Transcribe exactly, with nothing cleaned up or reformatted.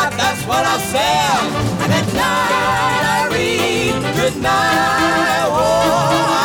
night, that's what I said. Good night, Irene. Good night, oh.